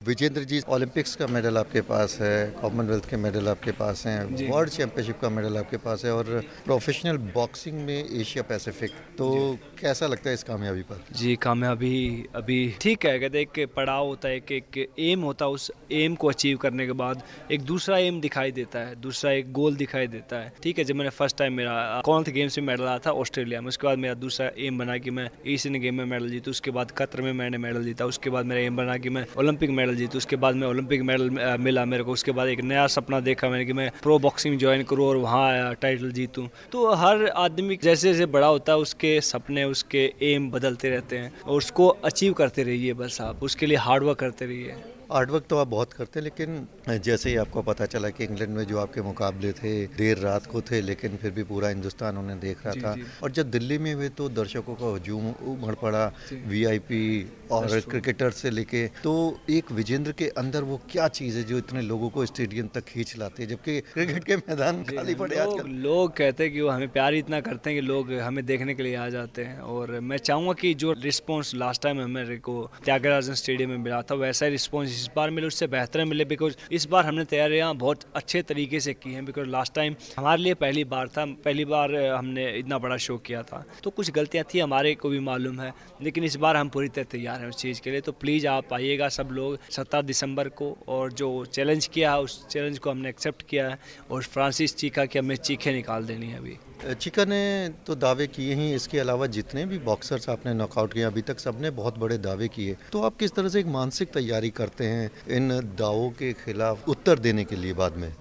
Vijendra ji, Olympics का medal आपके पास है, कॉमनवेल्थ के मेडल आपके पास हैं, वर्ल्ड चैंपियनशिप का मेडल आपके पास है और प्रोफेशनल बॉक्सिंग में एशिया पैसिफिक, तो कैसा लगता है इस कामयाबी पर? जी, कामयाबी अभी ठीक है, कहते एक पड़ाव होता है, एक एम होता है, उस एम को अचीव करने के बाद एक दूसरा एम दिखाई देता है, दूसरा एक गोल दिखाई देता है। ठीक है, जब मैंने फर्स्ट टाइम मेरा कॉमनवेल्थ गेम्स में मेडल आया था ऑस्ट्रेलिया में, उसके बाद मेरा दूसरा एम बना कि मैं एशियन गेम में मेडल जीतूँ, उसके बाद कतर में मैंने मेडल जीता, उसके बाद मेरा एम बना कि मैं ओलंपिक मेडल जीतूँ, उसके बाद मैं ओलंपिक मेडल मिला मेरे को, उसके बाद एक नया सपना देखा मैंने कि मैं प्रो बॉक्सिंग ज्वाइन करूँ और वहाँ टाइटल जीतूँ। तो हर आदमी जैसे जैसे बड़ा होता है उसके सपने, उसके एम बदलते रहते हैं और उसको अचीव करते रहिए, बस आप उसके लिए हार्ड वर्क करते रहिए। हार्ड वर्क तो आप बहुत करते हैं, लेकिन जैसे ही आपको पता चला कि इंग्लैंड में जो आपके मुकाबले थे देर रात को थे, लेकिन फिर भी पूरा हिंदुस्तान उन्हें देख रहा था, और जब दिल्ली में हुए तो दर्शकों का हजूम उमड़ पड़ा, वीआईपी और क्रिकेटर से लेके, तो एक विजेंद्र के अंदर वो क्या चीज़ है जो इतने लोगों को स्टेडियम तक खींच लाती है, जबकि क्रिकेट के मैदान खाली पड़े आजकल? लोग कहते हैं कि वो हमें प्यार इतना करते हैं कि लोग हमें देखने के लिए आ जाते हैं, और मैं चाहूँगा कि जो रिस्पॉन्स लास्ट टाइम मेरे को त्यागराजन स्टेडियम में मिला था वैसा ही रिस्पॉन्स इस बार मिले, उससे बेहतर मिले, बिकॉज इस बार हमने तैयारियां बहुत अच्छे तरीके से की हैं, बिकॉज लास्ट टाइम हमारे लिए पहली बार था, पहली बार हमने इतना बड़ा शो किया था, तो कुछ गलतियां थी हमारे को भी मालूम है, लेकिन इस बार हम पूरी तरह तैयार हैं उस चीज़ के लिए। तो प्लीज़ आप आइएगा सब लोग 17 दिसंबर को, और जो चैलेंज किया है उस चैलेंज को हमने एक्सेप्ट किया है, और फ्रांसिस चीका की हमें चीखें निकाल देनी है अभी। चिका ने तो दावे किए ही, इसके अलावा जितने भी बॉक्सर्स आपने नॉकआउट किए अभी तक, सबने बहुत बड़े दावे किए, तो आप किस तरह से एक मानसिक तैयारी करते हैं इन दावों के खिलाफ उत्तर देने के लिए बाद में?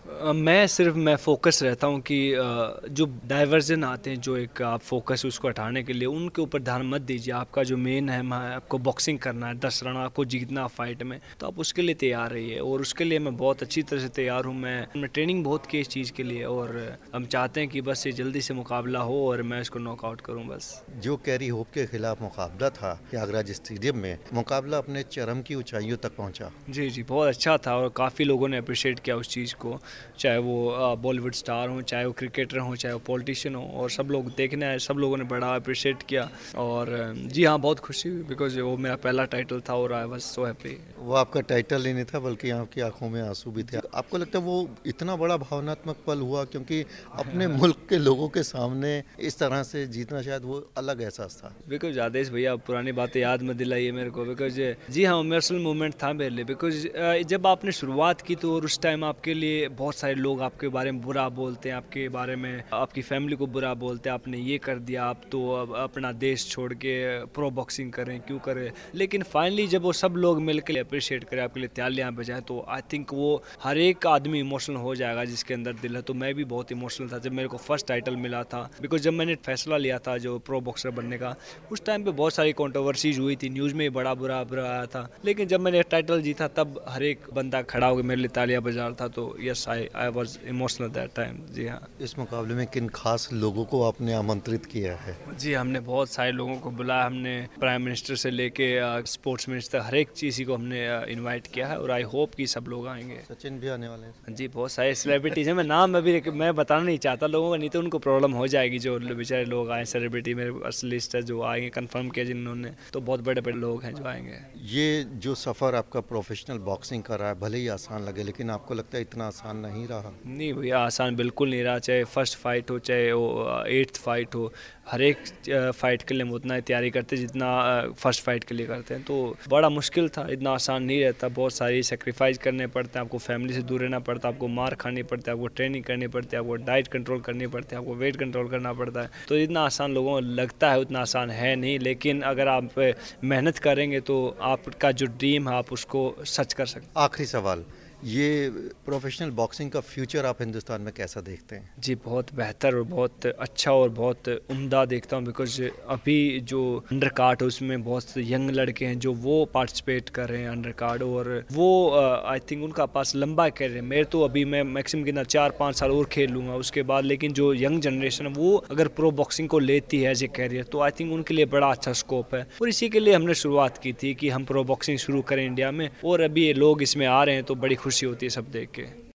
मैं फोकस रहता हूँ कि जो डाइवर्जन आते हैं, जो एक आप फोकस उसको हटाने के लिए उनके ऊपर ध्यान मत दीजिए। आपका जो मेन है, आपको बॉक्सिंग करना है, 10 राउंड आपको जीतना फाइट में, तो आप उसके लिए तैयार रहिए, और उसके लिए मैं बहुत अच्छी तरह से तैयार हूँ। मैं ट्रेनिंग बहुत की इस चीज़ के लिए, और हम चाहते हैं कि बस ये जल्दी से मुकाबला हो और मैं इसको नॉकआउट करूँ बस। जो कैरी होप के खिलाफ मुकाबला था प्रयागराज स्टेडियम में, मुकाबला अपने चरम की ऊंचाइयों तक पहुंचा। जी, बहुत अच्छा था, और काफ़ी लोगों ने अप्रिशिएट किया उस चीज़ को, चाहे वो बॉलीवुड स्टार हों, चाहे वो क्रिकेटर हों, चाहे वो पॉलिटिशियन हों, और सब लोग देखने आए, सब लोगों ने बड़ा अप्रिशिएट किया, और जी हाँ, बहुत खुशी हुई, बिकॉज वो मेरा पहला टाइटल था और आई वाज सो हैप्पी। वो आपका टाइटल ही नहीं था, बल्कि आपकी आंखों में आंसू भी थे। आपको लगता है वो इतना बड़ा भावनात्मक पल हुआ क्योंकि अपने मुल्क के लोगों के सामने इस तरह से जीतना शायद वो अलग एहसास था? बिकॉज आदेश भैया पुरानी बातें याद मत दिलाइए मेरे को, बिकॉज जी हाँ, इमोशनल मोमेंट था मेरे लिए, बिकॉज जब आपने शुरुआत की तो उस टाइम आपके लिए बहुत सारे लोग आपके बारे में बुरा बोलते हैं, आपके बारे में आपकी फैमिली को बुरा बोलते हैं, आपने ये कर दिया, आप तो अब अपना देश छोड़ के प्रो बॉक्सिंग करें, क्यों करें, लेकिन फाइनली जब वो सब लोग मिलकर अप्रिशिएट करें, आपके लिए तालियां बजाएं, तो आई थिंक वो हर एक आदमी इमोशनल हो जाएगा जिसके अंदर दिल है। तो मैं भी बहुत इमोशनल था जब मेरे को फर्स्ट टाइटल मिला था, बिकॉज जब मैंने फैसला लिया था जो प्रो बॉक्सर बनने का, उस टाइम पे बहुत सारी कंट्रोवर्सीज हुई थी, न्यूज़ में बड़ा बुरा आया था, लेकिन जब मैंने टाइटल जीता तब हर एक बंदा खड़ा होकर मेरे लिए तालियां बजा रहा था, तो yes I was emotional that time. जी हाँ। इस मुकाबले में किन खास लोगों को आपने आमंत्रित किया है? जी, हमने बहुत सारे लोगों को बुलाया, हमने प्राइम मिनिस्टर से लेके स्पोर्ट्स मिनिस्टर, हर एक चीज़ को हमने इनवाइट किया है, और आई होप कि सब लोग आएंगे। सचिन भी आने वाले हैं? जी, बहुत सारे सेलिब्रिटीज़ हैं, मैं नाम अभी मैं बताना नहीं चाहता लोगों का, नहीं तो उनको प्रॉब्लम हो जाएगी, जो बेचारे लोग आए सेलिब्रिटी मेरे पास लिस्ट है जो आएंगे, कंफर्म किया जिन्होंने, तो बहुत बड़े बड़े लोग हैं जो आएंगे। ये जो सफ़र आपका प्रोफेशनल बॉक्सिंग का रहा है, भले ही आसान लगे, लेकिन आपको लगता है इतना आसान नहीं रहा? नहीं भैया, आसान बिल्कुल नहीं रहा, चाहे फर्स्ट फाइट हो, चाहे वो 8th फाइट हो, हर एक फाइट के लिए हम उतना ही तैयारी करते जितना फर्स्ट फाइट के लिए करते हैं, तो बड़ा मुश्किल था, इतना आसान नहीं रहता, बहुत सारी सेक्रीफाइस करने पड़ते हैं, आपको फैमिली से दूर रहना पड़ता है, आपको मार खानी पड़ती है, आपको ट्रेनिंग करनी पड़ती है, आपको डाइट कंट्रोल करनी पड़ती है, आपको वेट कंट्रोल करना पड़ता है, तो इतना आसान लोगों को लगता है उतना आसान है नहीं, लेकिन अगर आप मेहनत करेंगे तो आपका जो ड्रीम है आप उसको सच कर सकते हैं। आखिरी सवाल, ये प्रोफेशनल बॉक्सिंग का फ्यूचर आप हिंदुस्तान में कैसा देखते हैं? जी, बहुत बेहतर और बहुत अच्छा और बहुत उम्दा देखता हूँ, बिकॉज अभी जो अंडर कार्ड है उसमें बहुत यंग लड़के हैं जो वो पार्टिसिपेट कर रहे हैं अंडर कार्ड, और वो आई थिंक उनका पास लंबा कैरियर है। मेरे तो अभी मैं मैक्सिमम कितना 4-5 साल और खेल लूँगा उसके बाद, लेकिन जो यंग जनरेशन है वो अगर प्रो बॉक्सिंग को लेती है एज ए कैरियर, तो आई थिंक उनके लिए बड़ा अच्छा स्कोप है, और इसी के लिए हमने शुरुआत की थी कि हम प्रो बॉक्सिंग शुरू करें इंडिया में, और अभी ये लोग इसमें आ रहे हैं तो बड़ी खुशी होती है सब देख के।